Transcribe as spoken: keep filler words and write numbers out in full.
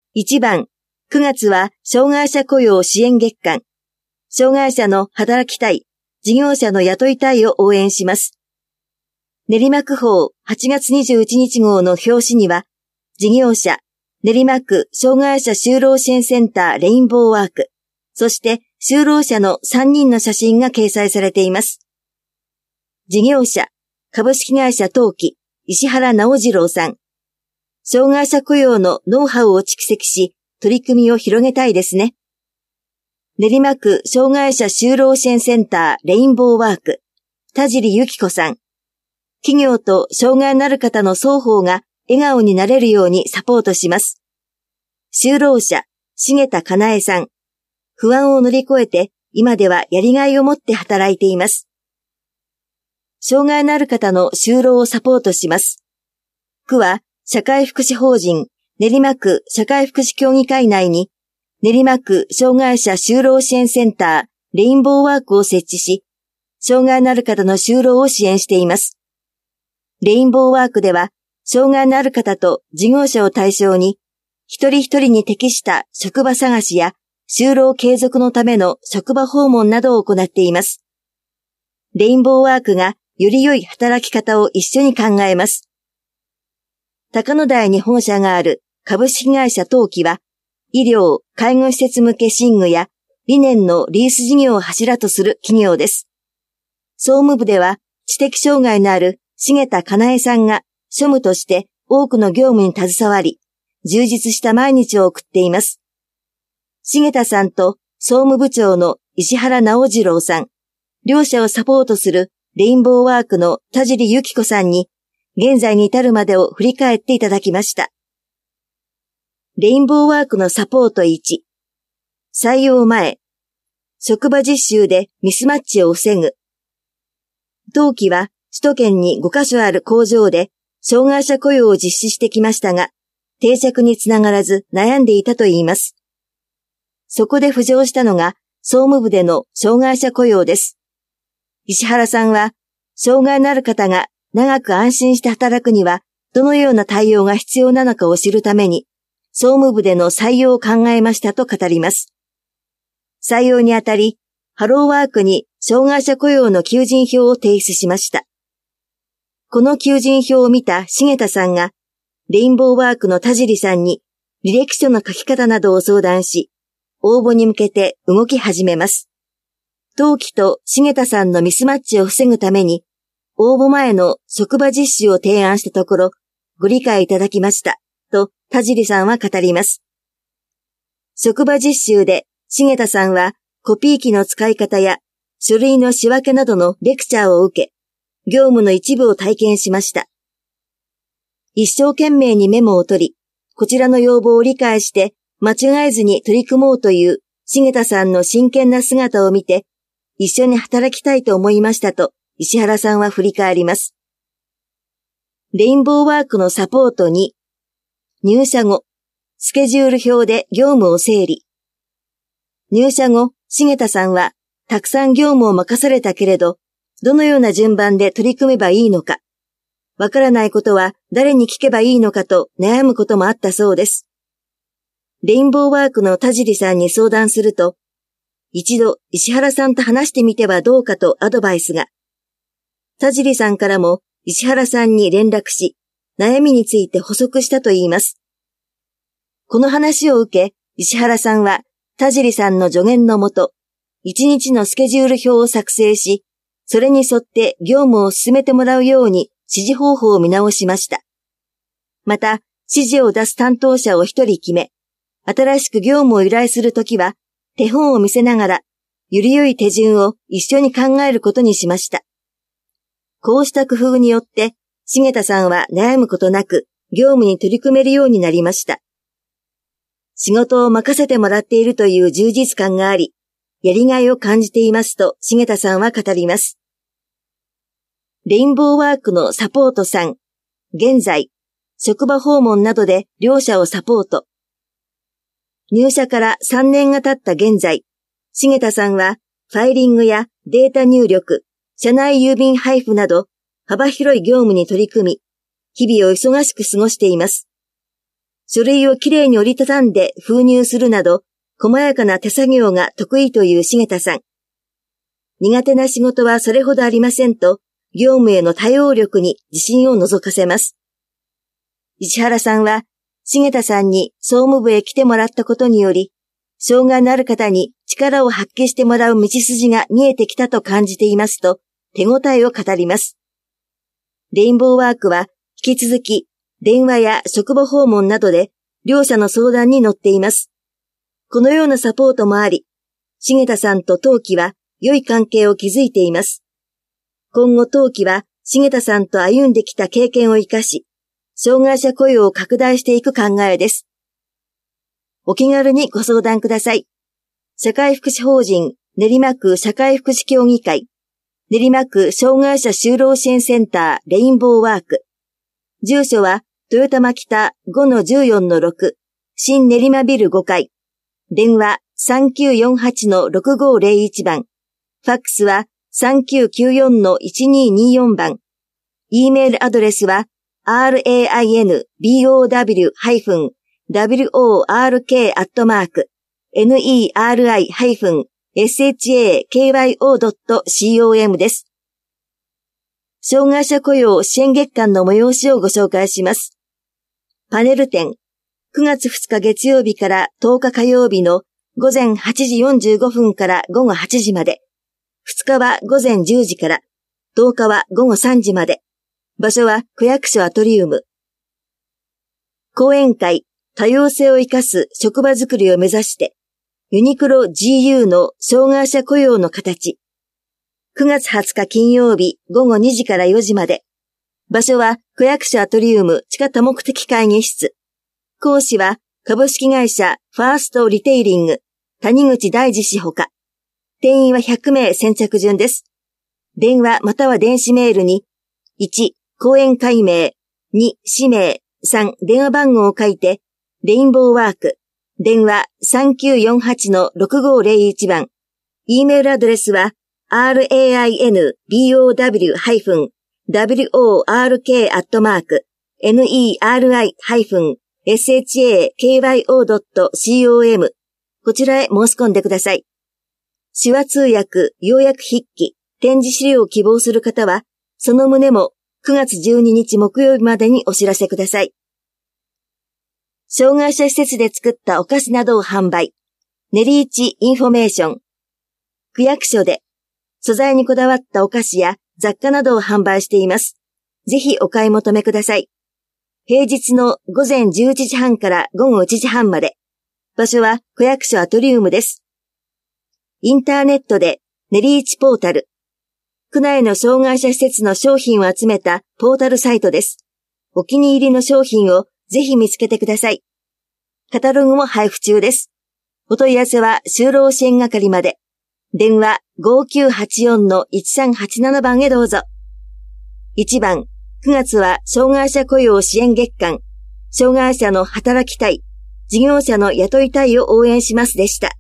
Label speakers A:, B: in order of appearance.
A: いちばん、くがつは障害者雇用支援月間。障害者の働きたい、事業者の雇いたいを応援します。練馬区報はちがつにじゅういちにち号の表紙には、事業者、練馬区障害者就労支援センターレインボーワーク、そして就労者のさんにんの写真が掲載されています。事業者、株式会社登記、石原直次郎さん。障害者雇用のノウハウを蓄積し、取り組みを広げたいですね。練馬区障害者就労支援センターレインボーワーク、田尻由紀子さん。企業と障害のある方の双方が笑顔になれるようにサポートします。就労者、重田かなえさん。不安を乗り越えて、今ではやりがいを持って働いています。障害のある方の就労をサポートします。区は、社会福祉法人、練馬区社会福祉協議会内に、練馬区障害者就労支援センター、レインボーワークを設置し、障害のある方の就労を支援しています。レインボーワークでは、障害のある方と事業者を対象に、一人一人に適した職場探しや、就労継続のための職場訪問などを行っています。レインボーワークがより良い働き方を一緒に考えます。高野台に本社がある株式会社登記は、医療・介護施設向け寝具や理念のリース事業を柱とする企業です。総務部では、知的障害のある重田かなえさんが庶務として多くの業務に携わり、充実した毎日を送っています。重田さんと総務部長の石原直次郎さん、両者をサポートするレインボーワークの田尻由紀子さんに、現在に至るまでを振り返っていただきました。レインボーワークのサポートいち、採用前、職場実習でミスマッチを防ぐ。当期は首都圏にごカ所ある工場で障害者雇用を実施してきましたが、定着につながらず悩んでいたといいます。そこで浮上したのが総務部での障害者雇用です。石原さんは、障害のある方が長く安心して働くには、どのような対応が必要なのかを知るために、総務部での採用を考えましたと語ります。採用にあたり、ハローワークに障害者雇用の求人票を提出しました。この求人票を見た重田さんが、レインボーワークの田尻さんに履歴書の書き方などを相談し、応募に向けて動き始めます。当期と重田さんのミスマッチを防ぐために、応募前の職場実習を提案したところ、ご理解いただきました、と田尻さんは語ります。職場実習で重田さんはコピー機の使い方や書類の仕分けなどのレクチャーを受け、業務の一部を体験しました。一生懸命にメモを取り、こちらの要望を理解して間違えずに取り組もうという重田さんの真剣な姿を見て、一緒に働きたいと思いましたと石原さんは振り返ります。レインボーワークのサポートに、入社後、スケジュール表で業務を整理。入社後、重田さんはたくさん業務を任されたけれど、どのような順番で取り組めばいいのか、わからないことは誰に聞けばいいのかと悩むこともあったそうです。レインボーワークの田尻さんに相談すると、一度石原さんと話してみてはどうかとアドバイスが。田尻さんからも石原さんに連絡し、悩みについて補足したといいます。この話を受け、石原さんは田尻さんの助言のもと、一日のスケジュール表を作成し、それに沿って業務を進めてもらうように指示方法を見直しました。また、指示を出す担当者を一人決め、新しく業務を依頼するときは、手本を見せながら、より良い手順を一緒に考えることにしました。こうした工夫によって、重田さんは悩むことなく、業務に取り組めるようになりました。仕事を任せてもらっているという充実感があり、やりがいを感じていますと重田さんは語ります。レインボーワークのサポートさん、現在、職場訪問などで両者をサポート。入社からさんねんが経った現在、重田さんはファイリングやデータ入力、社内郵便配布など幅広い業務に取り組み、日々を忙しく過ごしています。 書類をきれいに折りたたんで封入するなど、細やかな手作業が得意という重田さん。苦手な仕事はそれほどありませんと、業務への対応力に自信を覗かせます。石原さんは、重田さんに総務部へ来てもらったことにより、障害のある方に力を発揮してもらう道筋が見えてきたと感じていますと、手応えを語ります。レインボーワークは、引き続き、電話や職場訪問などで、両者の相談に乗っています。このようなサポートもあり、重田さんと当期は良い関係を築いています。今後当期は重田さんと歩んできた経験を生かし、障害者雇用を拡大していく考えです。お気軽にご相談ください。社会福祉法人練馬区社会福祉協議会、練馬区障害者就労支援センターレインボーワーク。住所は豊玉北 ごのじゅうよんのろく、新練馬ビルごかい。電話 さんきゅうよんはちのろくごーぜろいち 番。ファックスは さんきゅうきゅうよんのいちにーにーよん 番。E メールアドレスは ラインボー ワーク アットマーク ネリ シャコ ドット コム です。障害者雇用支援月間の催しをご紹介します。パネル展、くがつふつか月曜日からとおか火曜日のごぜんはちじよんじゅうごふんからごごはちじまで、ふつかはごぜんじゅうじから、とおかはごごさんじまで、場所は区役所アトリウム。講演会、多様性を生かす職場づくりを目指して、ユニクロ ジーユー の障害者雇用の形。くがつはつか金曜日ごごにじからよじまで。場所は区役所アトリウム地下多目的会議室。講師は株式会社ファーストリテイリング谷口大二氏ほか。定員はひゃくめい先着順です。電話または電子メールにいち講演会名、に氏名、さん電話番号を書いてレインボーワーク電話 さんきゅうよんはちのろくごーぜろいち 番。E メールアドレスは ラインボー ワーク アットマーク ネリ シャコ ドット コム こちらへ申し込んでください。手話通訳、要約筆記、展示資料を希望する方は、その旨もくがつじゅうににち木曜日までにお知らせください。障害者施設で作ったお菓子などを販売。ネリーチインフォメーション。区役所で素材にこだわったお菓子や雑貨などを販売しています。ぜひお買い求めください。平日のごぜんじゅういちじはんからごごいちじはんまで。場所は区役所アトリウムです。インターネットでネリーチポータル。区内の障害者施設の商品を集めたポータルサイトです。お気に入りの商品をぜひ見つけてください。カタログも配布中です。お問い合わせは就労支援係まで。電話 ごきゅうはちよんのいちさんはちなな 番へどうぞ。いちばん、くがつは障害者雇用支援月間。障害者の働きたい、事業者の雇いたいを応援しますでした。